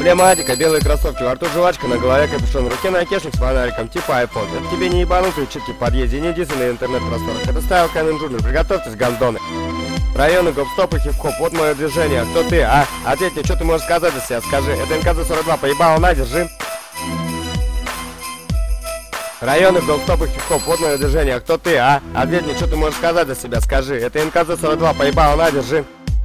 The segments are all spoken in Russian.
Проблематика, белые кроссовки, во рту жвачка, на голове капюшон, в руке накешник с фонариком, типа iPhone. Это тебе не ебанутые читки в подъезде, не дисы на интернет-просторах. Это стайл Камин Джуниор, приготовьтесь, гандоны. Районы, гоп-стоп и хип-хоп, вот мое движение. Кто ты, а? Ответь мне, что ты можешь сказать за себя, скажи. Это НКЗ-42, поебало, на, держи. Районы, гоп-стоп и хип-хоп, вот мое движение. Кто ты, а? Ответь мне, что ты можешь сказать за себя, скажи. Это НКЗ-42, поебало, на, держи.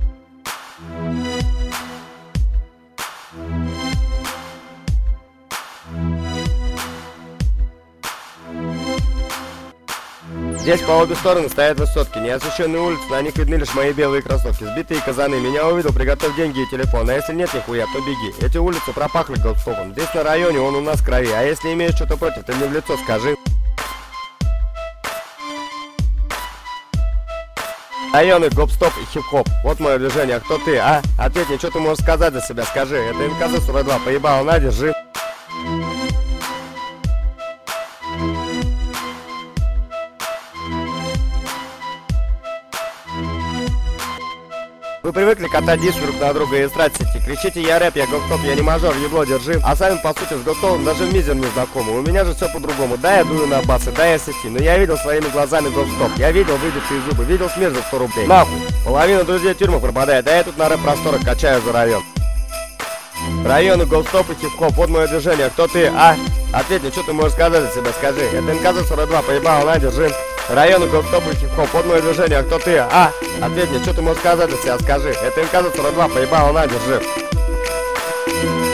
Здесь по обе стороны стоят высотки, неосвещенные улицы, на них видны лишь мои белые кроссовки. Сбитые казаны, меня увидел, приготовь деньги и телефон, а если нет нихуя, то беги. Эти улицы пропахли гоп-стопом, здесь на районе он у нас в крови, а если имеешь что-то против, ты мне в лицо скажи. Районы, гоп-стоп и хип-хоп, вот мое движение, кто ты, а? Ответь мне, что ты можешь сказать за себя, скажи. Это НКЗ-42, поебало, на, держи. Вы привыкли катать диск друг на друга и срать сети. Кричите: я рэп, я гоп-стоп, я не мажор, ебло, держи. А сами, по сути, с гоп-стопом даже в мизер не знакомы. У меня же все по-другому. Да, я дую на басы, да, я сети. Но я видел своими глазами гоп-стоп. Я видел выбитые зубы, видел смерть за 100 рублей. Нахуй. Половина друзей в тюрьму пропадает, а я тут на рэп-просторах качаю за район. Районы, гоп-стоп и хип-хоп, вот мое движение. Кто ты, а? Ответь мне, что ты можешь сказать за себя, скажи. Это НКЗ-42, поебал, на, держи. Районы, гоп-стоп и хип-хоп, вот мое движение. Кто ты, а? Ответь мне, что ты можешь сказать за себя, скажи. Это НКЗ-42, поебал, на, держи.